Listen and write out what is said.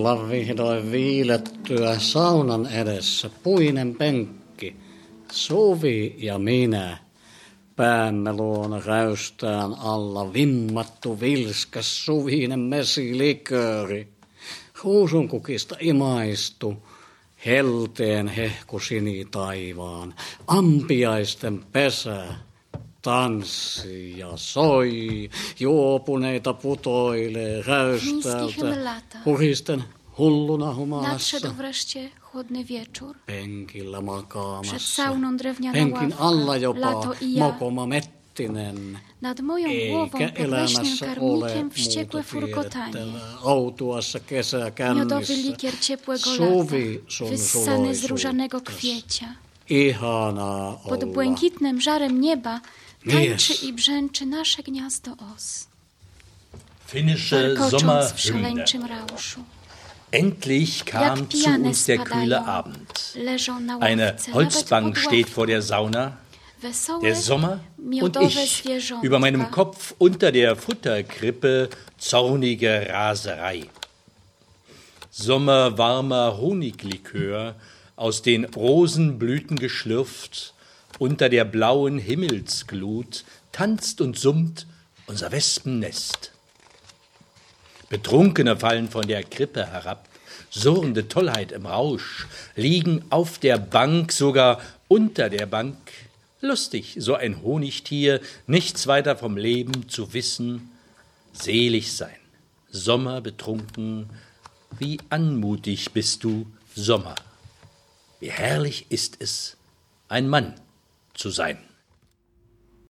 olla vihdoin viilettyä saunan edessä puinen penkki, Suvi ja minä. Päämme luona räystään alla vimmattu vilskas suvinen mesilikööri. Ruusunkukista imaistu, helteen hehku sinitaivaan, ampiaisten pesä. Tanssi ja soi, juopuneita putoilee räystäältä, huristen hulluna humalassa. Nadszedł wreszcie chłodny wieczór. Penkillä makaamassa, Przed sauną drewniana penkin alla ławka, jopa lato i ja. mokoma mettinen. Nad moją głową Eikä pod leśnym elämässä ole karmnikiem wściekłe muuta furkotanie. vierettävää outuassa Miodowy kesäkännissä. likier ciepłego Suvi lata, sun wyssany z różanego suloisuuttas. kwiecia. Ihanaa Pod olla błękitnym żarem nieba tańczy mies. i brzęczy nasze gniazdo os. Finnische Warkocząc w Sommerhymne. szaleńczym rauszu. Endlich kam Jak zu pijane uns der kühle spadają, Abend. leżą na Eine ławce, Holzbank nawet pod steht vor der ławką. Sauna. Wesołe, Der Sommer und miodowe ich. zwierzątka. Über meinem Kopf unter der Futterkrippe zornige Raserei. Sommerwarmer Honiglikör, aus den Rosenblüten geschlürft, unter der blauen Himmelsglut tanzt und summt unser Wespennest. Betrunkene fallen von der Krippe herab, surrende Tollheit im Rausch, liegen auf der Bank, sogar unter der Bank. Lustig, so ein Honigtier, nichts weiter vom Leben zu wissen, selig sein, Sommer betrunken, wie anmutig bist du, Sommer. Wie herrlich ist es, ein Mann zu sein.